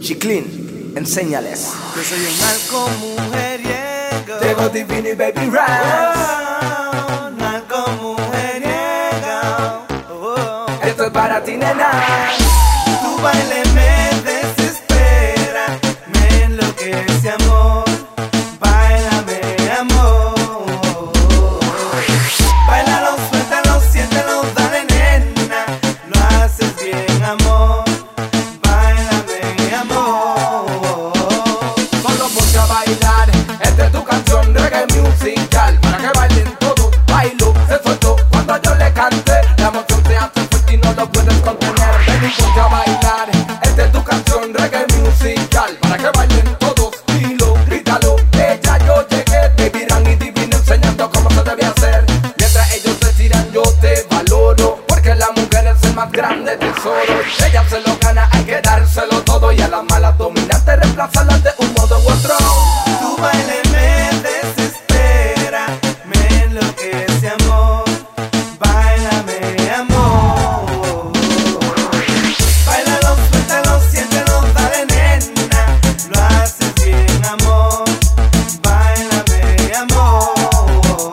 Chiclin, enséñales. Yo soy un narco mujeriego. Tengo Divini Baby Ras. Narco mujeriego. Esto es para ti, nena. Tu baile me desespera, me enloquece, amor. Báilame, amor. Báilalo, suéltalo, siéntelo, dale, nena. Lo haces bien, amor. Báilame, amor. Solo ponte a bailar. Esta es tu canción, reggae musical. Para que bailen todos, bailo, se soltó cuando yo le cante. La emoción se hace fuerte y no lo puedes contener. Ven y ponte a bailar. Esta es tu canción, reggae musical. Para que bailen todos, dilo, grítalo. Ya yo llegué, Baby Ran y Divino enseñando cómo se debe hacer. Mientras ellos se tiran, yo te valoro. Porque la mujer es el más grande tesoro. Ella se lo gana, hay que dárselo todo. Y a las malas dominantes reemplazarlas de un modo u otro. Tu baile me desespera, me enloquece, amor. Báilame, amor. Báilalo, suéltalo, siéntelo, dale, nena. Lo haces bien, amor. Báilame, amor.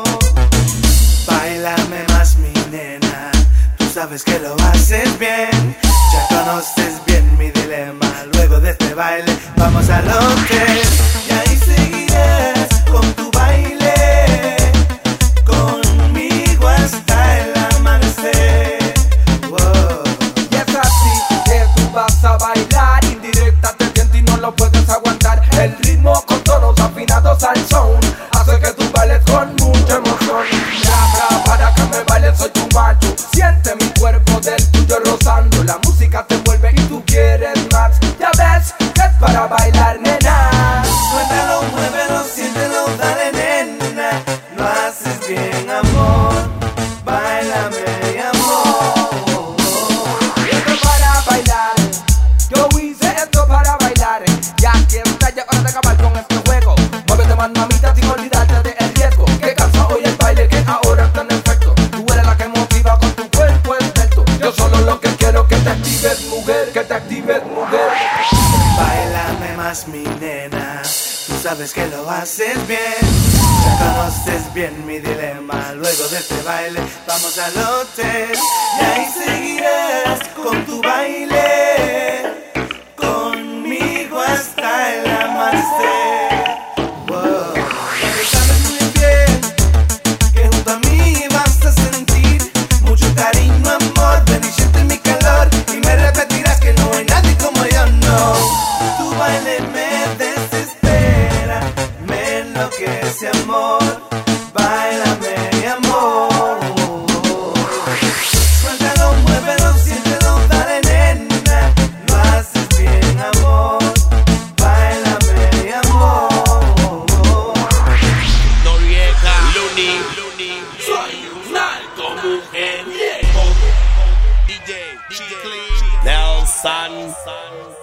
Báilame más, mi nena. Tú sabes que lo haces bien. Ya conoces bien mi dilema. Luego de este baile vamos al hotel. Y ahí seguirás con tu baile, conmigo hasta el amanecer. Wow. Y es así que tú vas a bailar. Indirecta te sientes y no lo puedes aguantar. El ritmo con tonos afinados al son hace que tú bailes con mucha emoción. Bra, para que me bailes soy tu macho. Siente mi cuerpo del tuyo rozando. La música te envuelve y tú quieres más. Ya ves que es para bailar, nena. Suéltalo, muévelo, siéntelo, dale, nena. Lo haces bien, amor. Báilame, amor. Esto es para bailar. Yo hice esto para bailar. Ya que está ya hora de acabar con este juego. Muévete más, mamita, sin olvidarte del riesgo. Que cansa hoy el baile que ahora está en efecto. Tú eres la que motiva con tu cuerpo experto. Yo solo lo que quiero que te actives, mujer. Que te actives, mujer. Báilame más, mi nena. Tú sabes que lo haces bien. Ya conoces bien mi dilema. Luego de este baile vamos al hotel. Y ahí seguirás con tu baile, conmigo hasta el amanecer. Wow. Porque sabes muy bien que junto a mí vas a sentir mucho cariño, amor. Ven y siente mi calor y me repetirás que no hay nadie como yo, no. Tu baile me desespera, me enloquece, amor. Báilame, amor. Suéltalo, muévelo, siéntelo, dale, nena. Lo haces bien, amor. Báilame, amor. Noriega, Luni, soy un narco mujeriego. DJ, Nelson.